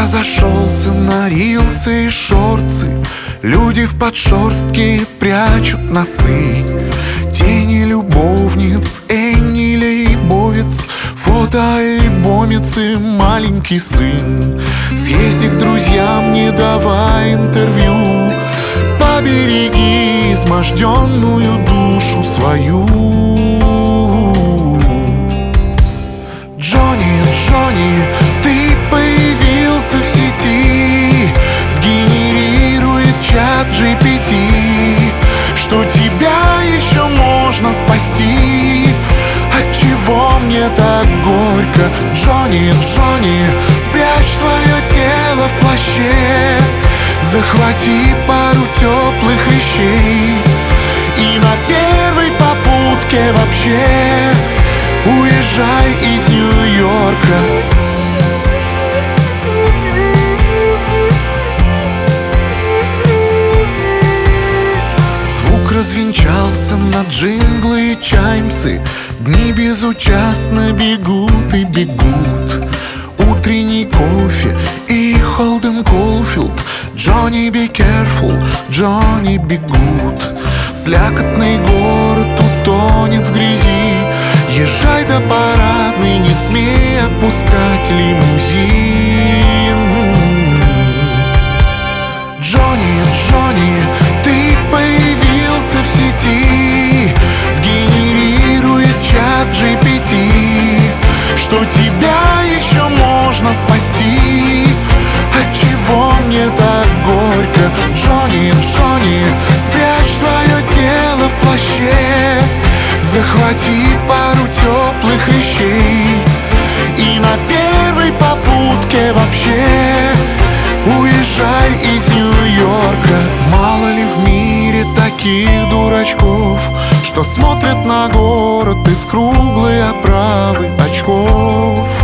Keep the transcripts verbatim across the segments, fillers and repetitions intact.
разошелся на рилсы и шорцы. Люди в подшерстке прячут носы. Тени любовниц, Энни Лейбовиц, фотоальбомицы, маленький сын. Съезди к друзьям, не давай интервью. Побереги изможденную душу свою. Джонни, Джонни, ты появился в сети. Сгенерирует чат джи пи ти, что тебя еще можно спасти. Отчего мне так горько? Джонни, Джонни, спрячь свое тело в плаще. Захвати пару теплых вещей и на первой попутке вообще уезжай из Нью-Йорка. Звук развенчался на джинглы и чаймсы. Дни безучастно бегут и бегут. Утренний кофе и Холден Колфилд. Джонни, be careful, Джонни, бегут. Слякотный город утонет в грязи. Езжай до парадной, не смей отпускать лимузин. Джонни, Джонни, ты появился в сети. Сгенерирует чат джи пи ти, что тебя еще можно спасти. Отчего мне так горько? Джонни, Джонни, спрячь свое тело в плаще. Захвати пару теплых вещей и на первой попутке вообще уезжай из Нью-Йорка. Мало ли в мире таких дурачков, что смотрят на город из круглой оправы очков.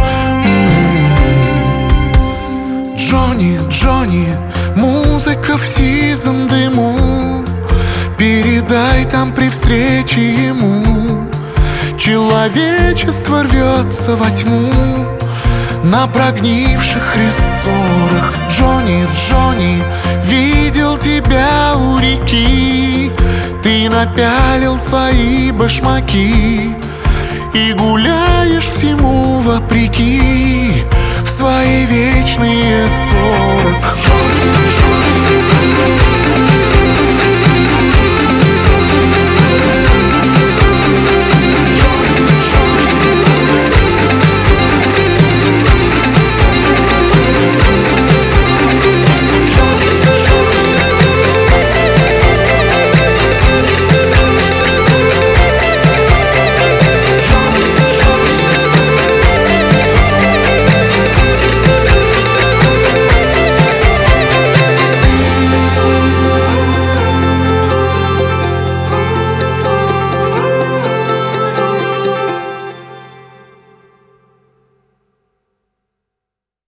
Джонни, Джонни, музыка в сизом дыму. Передай там при встрече ему. Человечество рвется во тьму на прогнивших рессорах. Джонни, Джонни, видел тебя у реки. Ты напялил свои башмаки и гуляешь всему вопреки в свои вечные сорок. Джонни, Джонни.